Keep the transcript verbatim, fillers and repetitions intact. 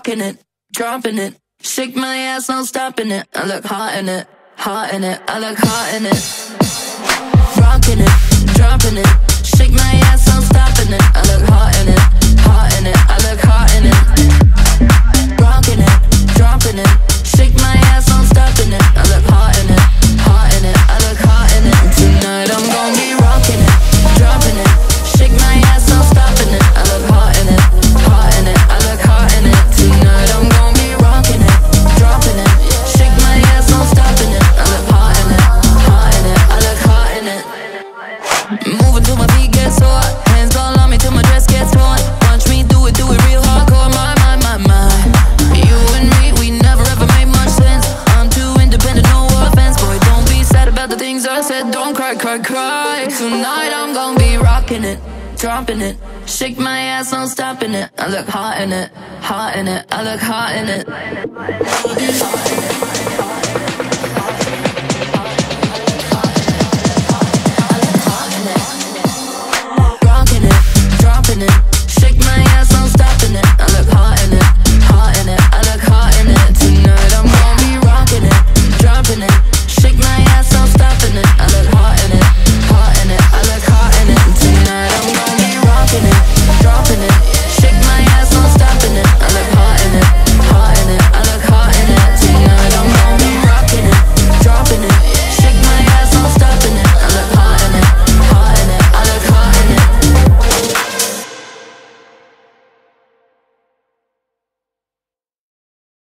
rocking it, dropping it. Shake my ass, no stopping it. I look hot in it, hot in it. I look hot in it. Rocking it, dropping it. Shake my ass, no stopping it. I look hot in it, hot in it. I look hot in it. Rocking it, dropping it. Shake my ass, no stopping it. I look hot in it, hot in it. I look hot in it. Tonight I'm gon' be rocking it, dropping it. Shake my ass, no stopping it. I look hot in it, hot in it. I look hot in it. Tonight I'm gon' be rocking it, dropping it. Shake my ass, no stopping it. I look hot in it, hot in it. I look hot in it. Moving till my feet get sore, hands all on me till my dress gets torn. Watch me do it, do it real hardcore. My, my, my, my. You and me, we never ever made much sense. I'm too independent, no offense. Boy, don't be sad about the things I said. Don't cry, cry, cry. Tonight I'm gon' be rocking it, dropping it. Shake my ass, no stopping it. I look hot in it, hot in it. I look hot in it.